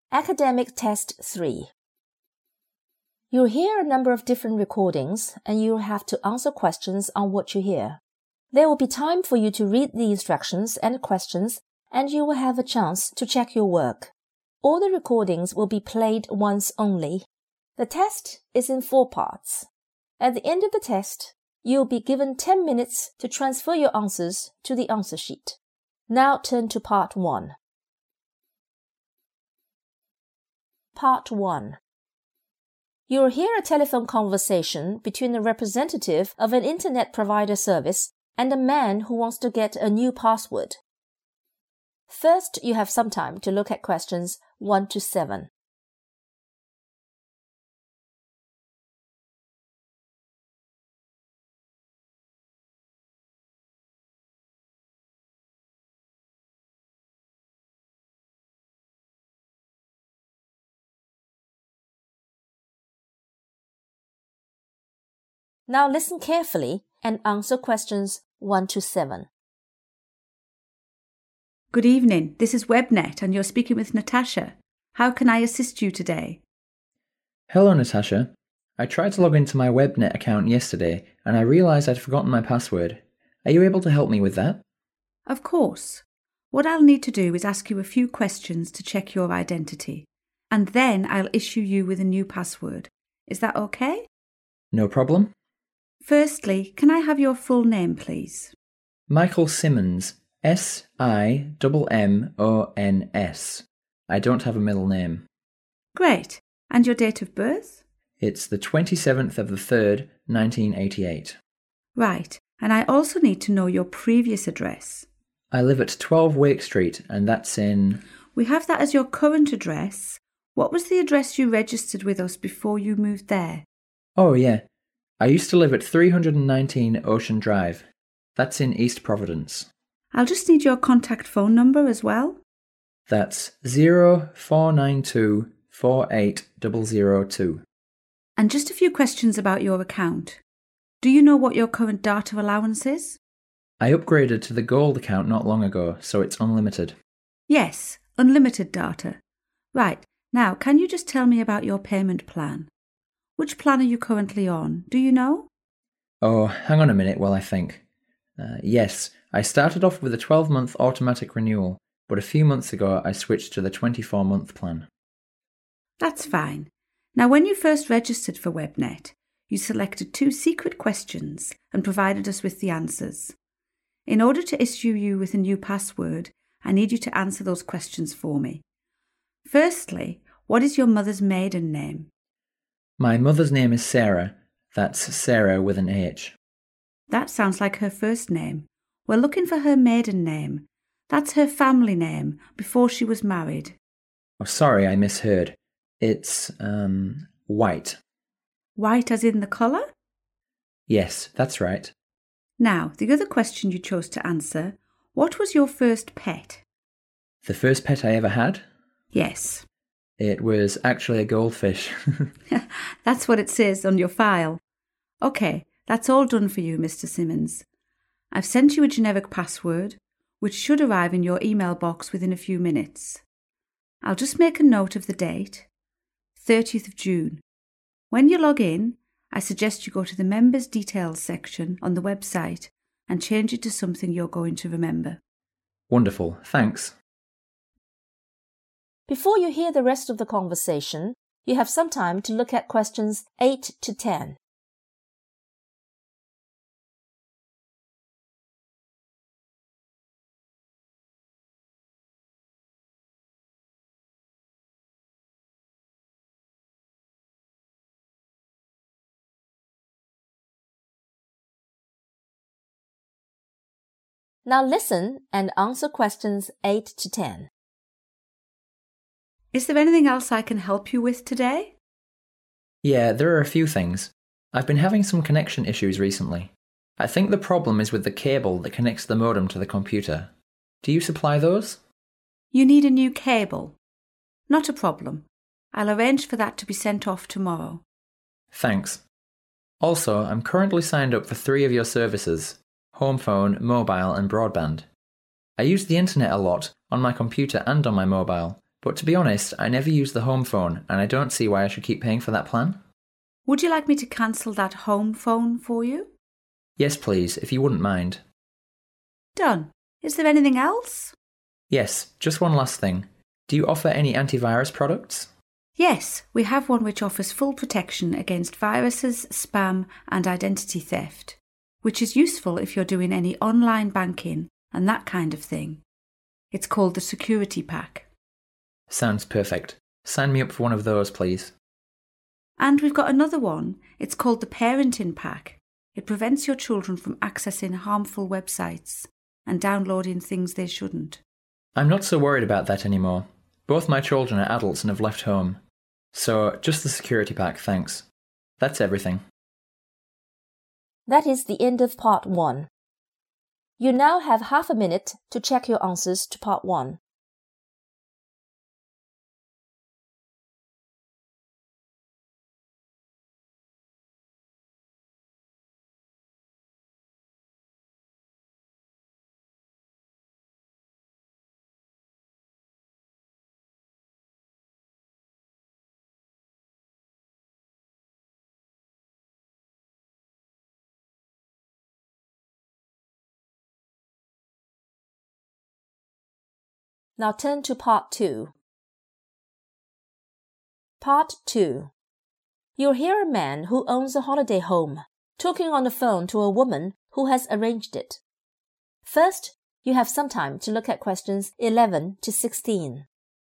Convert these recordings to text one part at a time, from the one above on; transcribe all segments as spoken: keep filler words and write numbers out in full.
Academic Test three. You'll hear a number of different recordings and you'll have to answer questions on what you hear. There will be time for you to read the instructions and questions, and you will have a chance to check your work. All the recordings will be played once only. The test is in four parts. At the end of the test, you'll be given ten minutes to transfer your answers to the answer sheet. Now turn to part one. Part one. You'll hear a telephone conversation between a representative of an internet provider service and a man who wants to get a new password. First, you have some time to look at questions one to seven. Now listen carefully and answer questions one to seven. Good evening, this is WebNet and you're speaking with Natasha. How can I assist you today? Hello Natasha. I tried to log into my WebNet account yesterday and I realised I'd forgotten my password. Are you able to help me with that? Of course. What I'll need to do is ask you a few questions to check your identity, and then I'll issue you with a new password. Is that okay? No problem. Firstly, can I have your full name, please? Michael Simmons. S I M M O N S. I don't have a middle name. Great. And your date of birth? It's the twenty-seventh of the third, nineteen eighty-eight. Right. And I also need to know your previous address. I live at twelve Wake Street, and that's in... We have that as your current address. What was the address you registered with us before you moved there? Oh, yeah. I used to live at three hundred nineteen Ocean Drive. That's in East Providence. I'll just need your contact phone number as well. That's zero four nine two four eight zero zero two. And just a few questions about your account. Do you know what your current data allowance is? I upgraded to the Gold account not long ago, so it's unlimited. Yes, unlimited data. Right, now can you just tell me about your payment plan? Which plan are you currently on? Do you know? Oh, hang on a minute while I think. Uh, yes, I started off with a twelve-month automatic renewal, but a few months ago I switched to the twenty-four-month plan. That's fine. Now, when you first registered for WebNet, you selected two secret questions and provided us with the answers. In order to issue you with a new password, I need you to answer those questions for me. Firstly, what is your mother's maiden name? My mother's name is Sarah. That's Sarah with an H. That sounds like her first name. We're looking for her maiden name. That's her family name before she was married. Oh, sorry, I misheard. It's, um, White. White as in the colour? Yes, that's right. Now, the other question you chose to answer, what was your first pet? The first pet I ever had? Yes. It was actually a goldfish. That's what it says on your file. OK, that's all done for you, Mister Simmons. I've sent you a generic password, which should arrive in your email box within a few minutes. I'll just make a note of the date, thirtieth of June. When you log in, I suggest you go to the Members Details section on the website and change it to something you're going to remember. Wonderful, thanks. Before you hear the rest of the conversation, you have some time to look at questions eight to ten. Now listen and answer questions eight to ten. Is there anything else I can help you with today? Yeah, there are a few things. I've been having some connection issues recently. I think the problem is with the cable that connects the modem to the computer. Do you supply those? You need a new cable. Not a problem. I'll arrange for that to be sent off tomorrow. Thanks. Also, I'm currently signed up for three of your services: home phone, mobile and broadband. I use the internet a lot, on my computer and on my mobile, But to be honest, I never use the home phone and I don't see why I should keep paying for that plan. Would you like me to cancel that home phone for you? Yes, please, if you wouldn't mind. Done. Is there anything else? Yes, just one last thing. Do you offer any antivirus products? Yes, we have one which offers full protection against viruses, spam and identity theft, which is useful if you're doing any online banking and that kind of thing. It's called the Security Pack. Sounds perfect. Sign me up for one of those, please. And we've got another one. It's called the Parenting Pack. It prevents your children from accessing harmful websites and downloading things they shouldn't. I'm not so worried about that anymore. Both my children are adults and have left home. So, just the Security Pack, thanks. That's everything. That is the end of part one. You now have half a minute to check your answers to part one. Now turn to part two. Part two. You'll hear a man who owns a holiday home talking on the phone to a woman who has arranged it. First, you have some time to look at questions eleven to sixteen.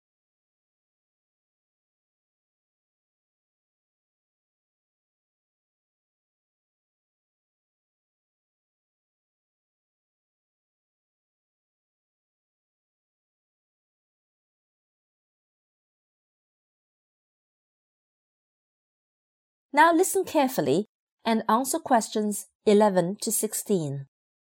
Now listen carefully and answer questions eleven to sixteen.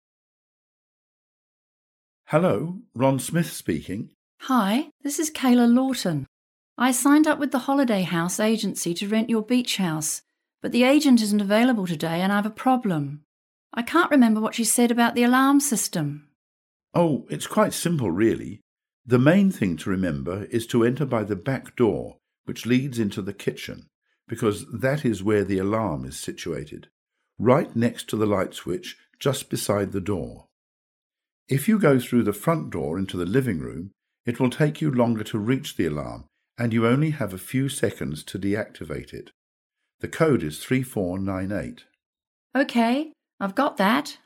Hello, Ron Smith speaking. Hi, this is Kayla Lawton. I signed up with the Holiday House agency to rent your beach house, but the agent isn't available today and I have a problem. I can't remember what she said about the alarm system. Oh, it's quite simple, really. The main thing to remember is to enter by the back door, which leads into the kitchen, because that is where the alarm is situated, right next to the light switch just beside the door. If you go through the front door into the living room, it will take you longer to reach the alarm, and you only have a few seconds to deactivate it. The code is three four nine eight. OK, I've got that.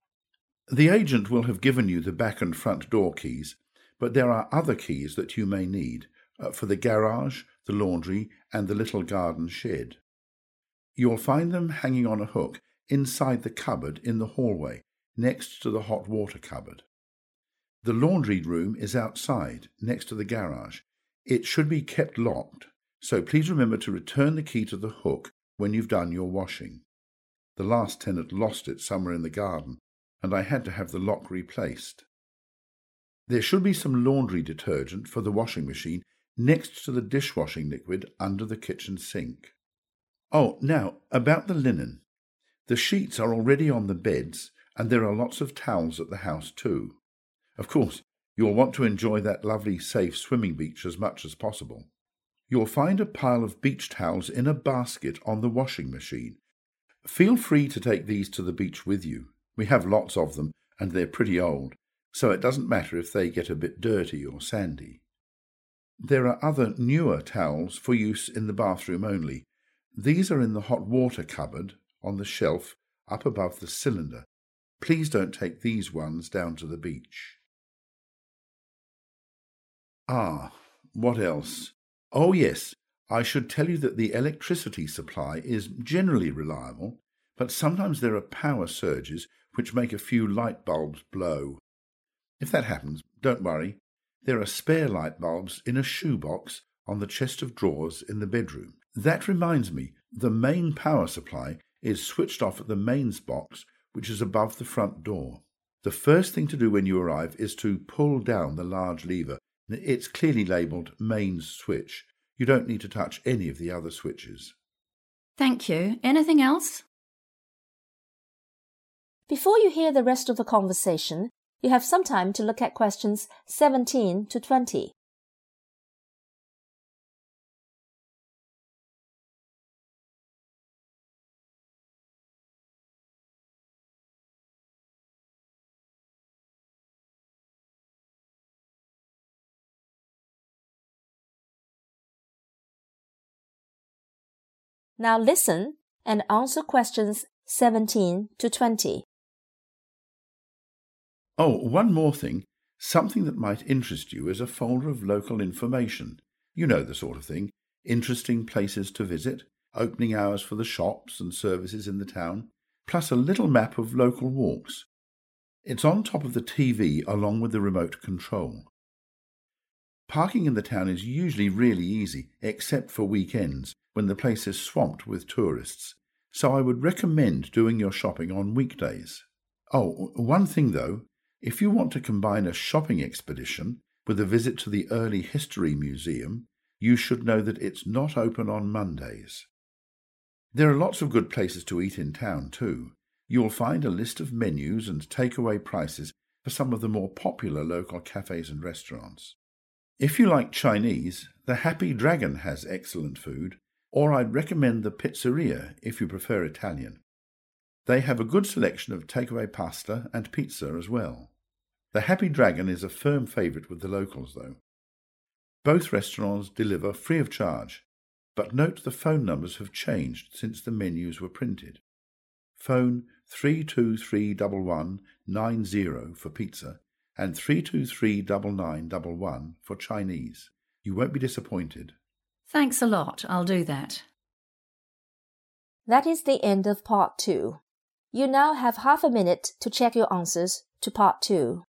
The agent will have given you the back and front door keys, but there are other keys that you may need uh, for the garage, the laundry and the little garden shed. You'll find them hanging on a hook inside the cupboard in the hallway, next to the hot water cupboard. The laundry room is outside, next to the garage. It should be kept locked, so please remember to return the key to the hook when you've done your washing. The last tenant lost it somewhere in the garden, and I had to have the lock replaced. There should be some laundry detergent for the washing machine next to the dishwashing liquid under the kitchen sink. Oh, now, about the linen. The sheets are already on the beds, and there are lots of towels at the house too. Of course, you'll want to enjoy that lovely, safe swimming beach as much as possible. You'll find a pile of beach towels in a basket on the washing machine. Feel free to take these to the beach with you. We have lots of them, and they're pretty old, so it doesn't matter if they get a bit dirty or sandy. There are other newer towels for use in the bathroom only. These are in the hot water cupboard on the shelf up above the cylinder. Please don't take these ones down to the beach. Ah, what else? Oh yes, I should tell you that the electricity supply is generally reliable, but sometimes there are power surges which make a few light bulbs blow. If that happens, don't worry. There are spare light bulbs in a shoebox on the chest of drawers in the bedroom. That reminds me, the main power supply is switched off at the mains box, which is above the front door. The first thing to do when you arrive is to pull down the large lever. It's clearly labelled mains switch. You don't need to touch any of the other switches. Thank you. Anything else? Before you hear the rest of the conversation, you have some time to look at questions seventeen to twenty. Now listen and answer questions seventeen to twenty. Oh, one more thing. Something that might interest you is a folder of local information. You know the sort of thing. Interesting places to visit, opening hours for the shops and services in the town, plus a little map of local walks. It's on top of the T V along with the remote control. Parking in the town is usually really easy, except for weekends, when the place is swamped with tourists, so I would recommend doing your shopping on weekdays. Oh, one thing though, if you want to combine a shopping expedition with a visit to the Early History Museum, you should know that it's not open on Mondays. There are lots of good places to eat in town too. You'll find a list of menus and takeaway prices for some of the more popular local cafes and restaurants. If you like Chinese, the Happy Dragon has excellent food, or I'd recommend the Pizzeria if you prefer Italian. They have a good selection of takeaway pasta and pizza as well. The Happy Dragon is a firm favourite with the locals though. Both restaurants deliver free of charge, but note the phone numbers have changed since the menus were printed. Phone three two three one one nine zero for pizza and three two three nine nine one one for Chinese. You won't be disappointed. Thanks a lot. I'll do that. That is the end of part two. You now have half a minute to check your answers to part two.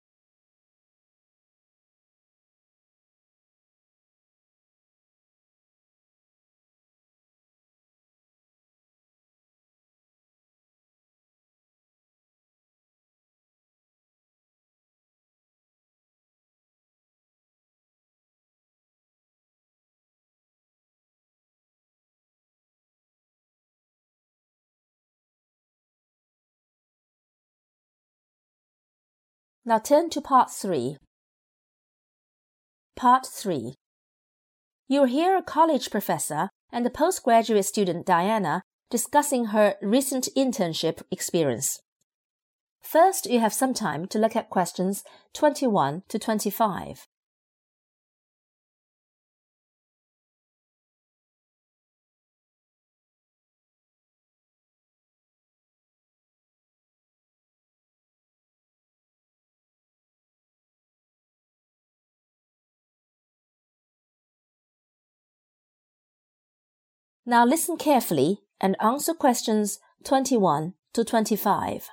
Now turn to part three. Part three. You'll hear a college professor and a postgraduate student, Diana, discussing her recent internship experience. First, you have some time to look at questions twenty-one to twenty-five. Now listen carefully and answer questions twenty-one to twenty-five.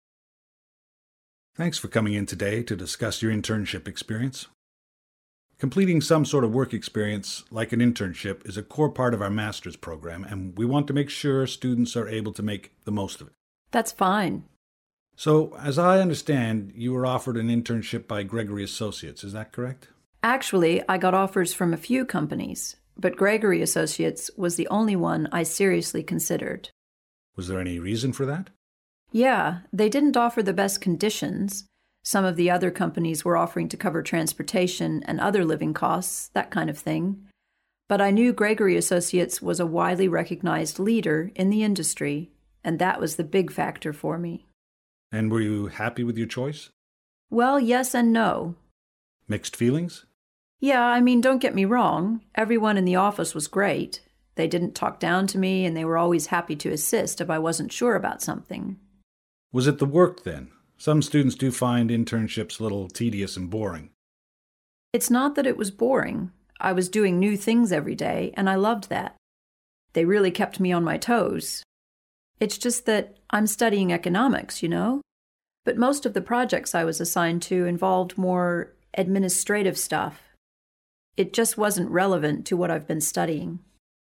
Thanks for coming in today to discuss your internship experience. Completing some sort of work experience, like an internship, is a core part of our master's program, and we want to make sure students are able to make the most of it. That's fine. So, as I understand, you were offered an internship by Gregory Associates, is that correct? Actually, I got offers from a few companies, but Gregory Associates was the only one I seriously considered. Was there any reason for that? Yeah, they didn't offer the best conditions. Some of the other companies were offering to cover transportation and other living costs, that kind of thing. But I knew Gregory Associates was a widely recognized leader in the industry, and that was the big factor for me. And were you happy with your choice? Well, yes and no. Mixed feelings? Yeah, I mean, don't get me wrong. Everyone in the office was great. They didn't talk down to me, and they were always happy to assist if I wasn't sure about something. Was it the work, then? Some students do find internships a little tedious and boring. It's not that it was boring. I was doing new things every day, and I loved that. They really kept me on my toes. It's just that I'm studying economics, you know? But most of the projects I was assigned to involved more administrative stuff. It just wasn't relevant to what I've been studying.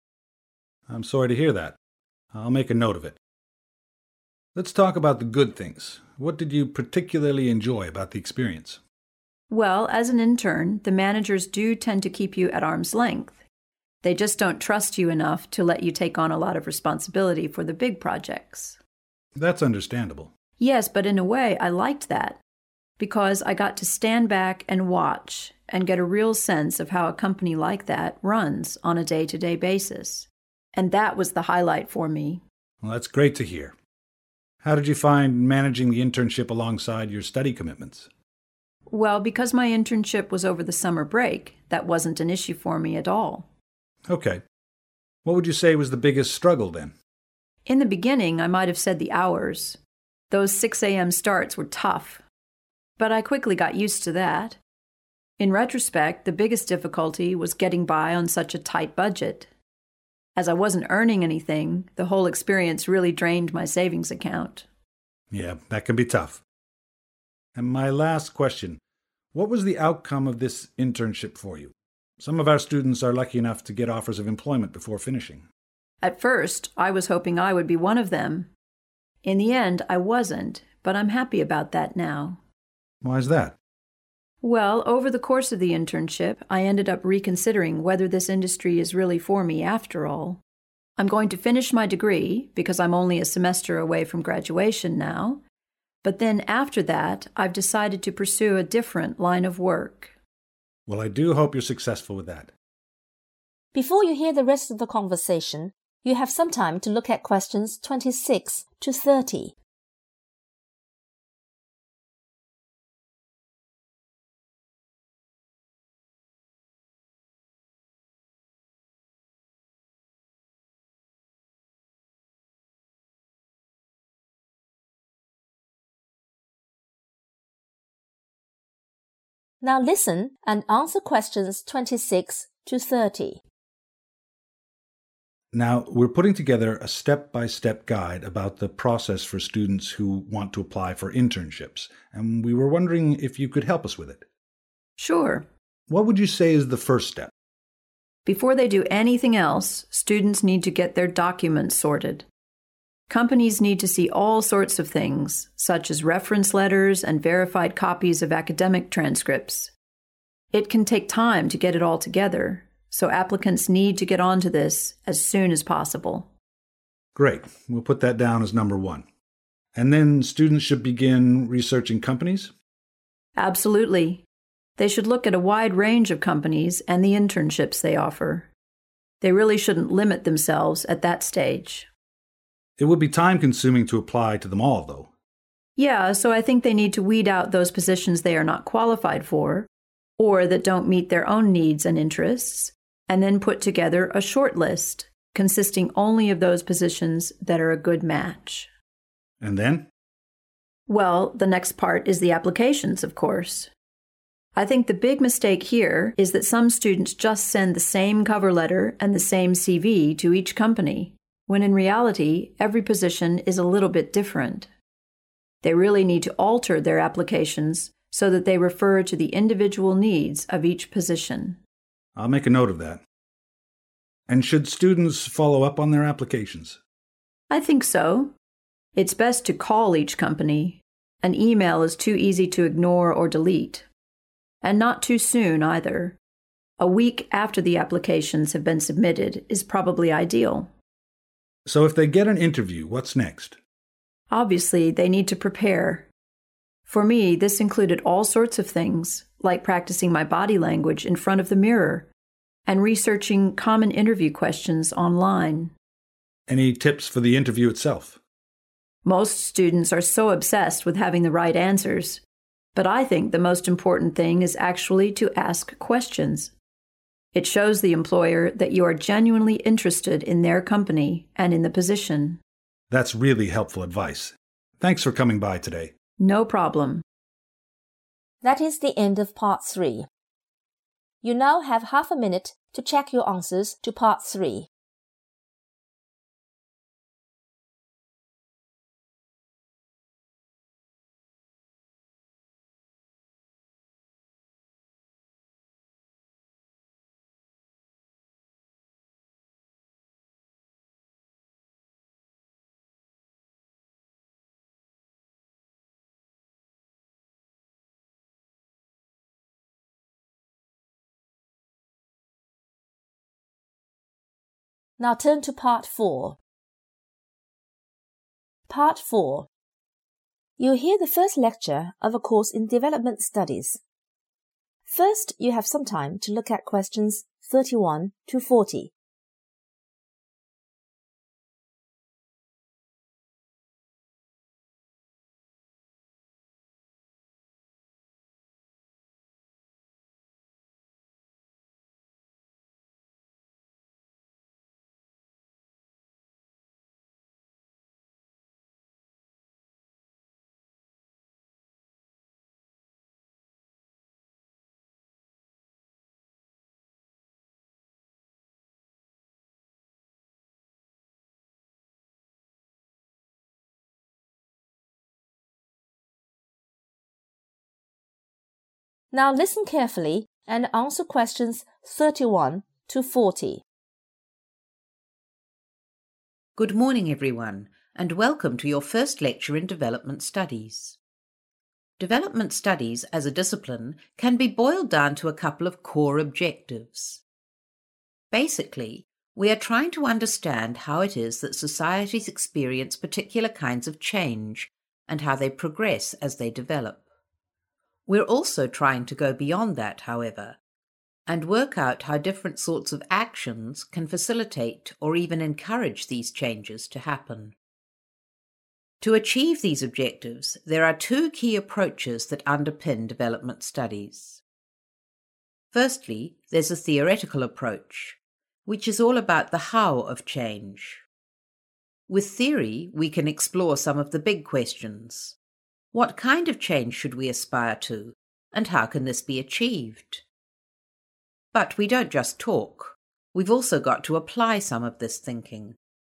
I'm sorry to hear that. I'll make a note of it. Let's talk about the good things. What did you particularly enjoy about the experience? Well, as an intern, the managers do tend to keep you at arm's length. They just don't trust you enough to let you take on a lot of responsibility for the big projects. That's understandable. Yes, but in a way, I liked that, because I got to stand back and watch and get a real sense of how a company like that runs on a day-to-day basis. And that was the highlight for me. Well, that's great to hear. How did you find managing the internship alongside your study commitments? Well, because my internship was over the summer break, that wasn't an issue for me at all. Okay. What would you say was the biggest struggle then? In the beginning, I might have said the hours. Those six a.m. starts were tough. But I quickly got used to that. In retrospect, the biggest difficulty was getting by on such a tight budget. As I wasn't earning anything, the whole experience really drained my savings account. Yeah, that can be tough. And my last question, what was the outcome of this internship for you? Some of our students are lucky enough to get offers of employment before finishing. At first, I was hoping I would be one of them. In the end, I wasn't, but I'm happy about that now. Why is that? Well, over the course of the internship, I ended up reconsidering whether this industry is really for me after all. I'm going to finish my degree, because I'm only a semester away from graduation now, but then after that, I've decided to pursue a different line of work. Well, I do hope you're successful with that. Before you hear the rest of the conversation, you have some time to look at questions twenty-six to thirty. Now listen and answer questions twenty-six to thirty. Now, we're putting together a step-by-step guide about the process for students who want to apply for internships, and we were wondering if you could help us with it. Sure. What would you say is the first step? Before they do anything else, students need to get their documents sorted. Companies need to see all sorts of things, such as reference letters and verified copies of academic transcripts. It can take time to get it all together, so applicants need to get onto this as soon as possible. Great. We'll put that down as number one. And then students should begin researching companies? Absolutely. They should look at a wide range of companies and the internships they offer. They really shouldn't limit themselves at that stage. It would be time-consuming to apply to them all, though. Yeah, so I think they need to weed out those positions they are not qualified for, or that don't meet their own needs and interests, and then put together a short list consisting only of those positions that are a good match. And then? Well, the next part is the applications, of course. I think the big mistake here is that some students just send the same cover letter and the same C V to each company, when in reality, every position is a little bit different. They really need to alter their applications so that they refer to the individual needs of each position. I'll make a note of that. And should students follow up on their applications? I think so. It's best to call each company. An email is too easy to ignore or delete. And not too soon either. A week after the applications have been submitted is probably ideal. So if they get an interview, what's next? Obviously, they need to prepare. For me, this included all sorts of things, like practicing my body language in front of the mirror and researching common interview questions online. Any tips for the interview itself? Most students are so obsessed with having the right answers, but I think the most important thing is actually to ask questions. It shows the employer that you are genuinely interested in their company and in the position. That's really helpful advice. Thanks for coming by today. No problem. That is the end of part three. You now have half a minute to check your answers to part three. Now turn to part four. Part four. You'll hear the first lecture of a course in development studies. First, you have some time to look at questions thirty-one to forty. Now listen carefully and answer questions thirty-one to forty. Good morning, everyone, and welcome to your first lecture in Development Studies. Development Studies as a discipline can be boiled down to a couple of core objectives. Basically, we are trying to understand how it is that societies experience particular kinds of change and how they progress as they develop. We're also trying to go beyond that, however, and work out how different sorts of actions can facilitate or even encourage these changes to happen. To achieve these objectives, there are two key approaches that underpin development studies. Firstly, there's a theoretical approach, which is all about the how of change. With theory, we can explore some of the big questions. What kind of change should we aspire to, and how can this be achieved? But we don't just talk. We've also got to apply some of this thinking.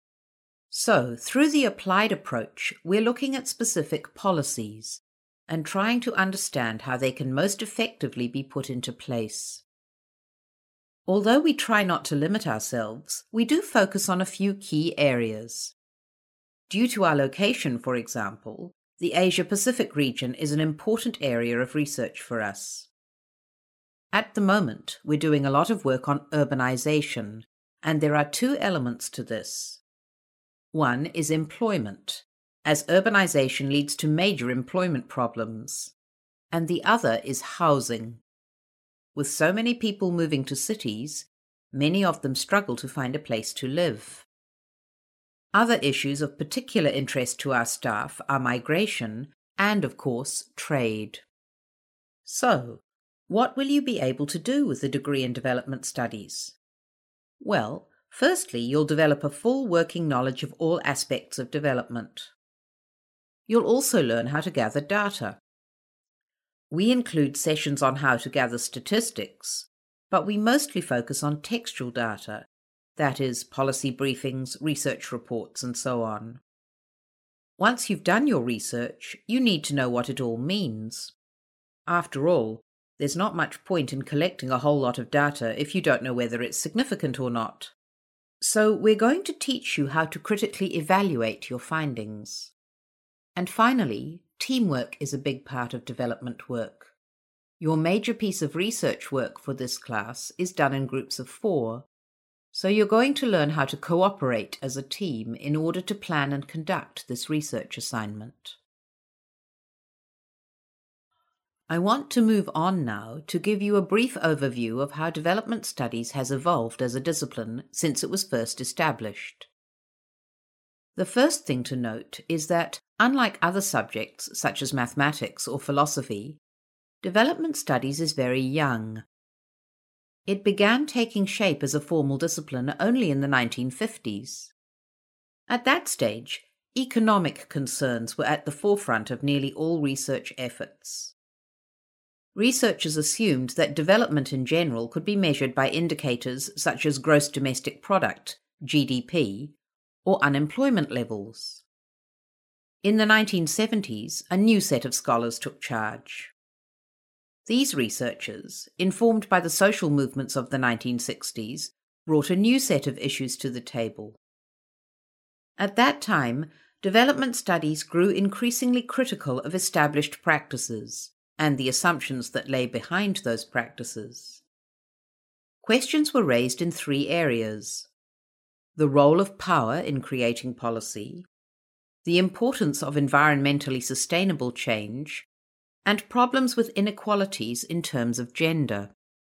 So, through the applied approach, we're looking at specific policies and trying to understand how they can most effectively be put into place. Although we try not to limit ourselves, we do focus on a few key areas. Due to our location, for example, the Asia-Pacific region is an important area of research for us. At the moment, we're doing a lot of work on urbanization, and there are two elements to this. One is employment, as urbanization leads to major employment problems, and the other is housing. With so many people moving to cities, many of them struggle to find a place to live. Other issues of particular interest to our staff are migration and, of course, trade. So, what will you be able to do with the degree in Development Studies? Well, firstly, you'll develop a full working knowledge of all aspects of development. You'll also learn how to gather data. We include sessions on how to gather statistics, but we mostly focus on textual data, that is, policy briefings, research reports, and so on. Once you've done your research, you need to know what it all means. After all, there's not much point in collecting a whole lot of data if you don't know whether it's significant or not. So we're going to teach you how to critically evaluate your findings. And finally, teamwork is a big part of development work. Your major piece of research work for this class is done in groups of four, so you're going to learn how to cooperate as a team in order to plan and conduct this research assignment. I want to move on now to give you a brief overview of how development studies has evolved as a discipline since it was first established. The first thing to note is that, unlike other subjects such as mathematics or philosophy, development studies is very young. It began taking shape as a formal discipline only in the nineteen fifties. At that stage, economic concerns were at the forefront of nearly all research efforts. Researchers assumed that development in general could be measured by indicators such as gross domestic product, G D P, or unemployment levels. In the nineteen seventies, a new set of scholars took charge. These researchers, informed by the social movements of the nineteen sixties, brought a new set of issues to the table. At that time, development studies grew increasingly critical of established practices and the assumptions that lay behind those practices. Questions were raised in three areas: the role of power in creating policy, the importance of environmentally sustainable change, and problems with inequalities in terms of gender.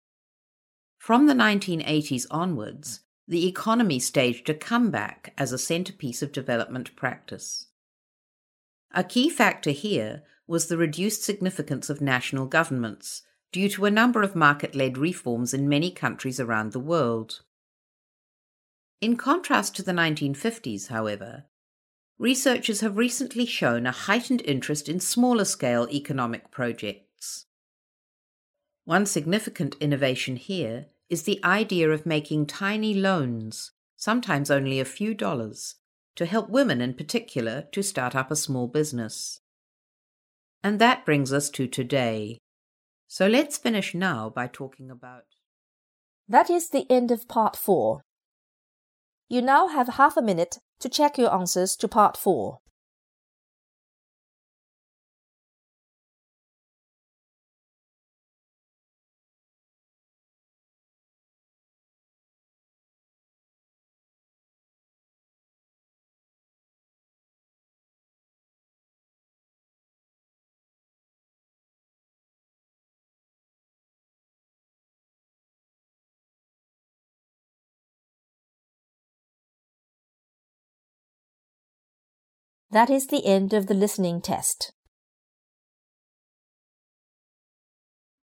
From the nineteen eighties onwards, the economy staged a comeback as a centerpiece of development practice. A key factor here was the reduced significance of national governments due to a number of market-led reforms in many countries around the world. In contrast to the nineteen fifties, however, researchers have recently shown a heightened interest in smaller-scale economic projects. One significant innovation here is the idea of making tiny loans, sometimes only a few dollars, to help women in particular to start up a small business. And that brings us to today. So let's finish now by talking about... That is the end of part four. You now have half a minute to check your answers to part four. That is the end of the listening test.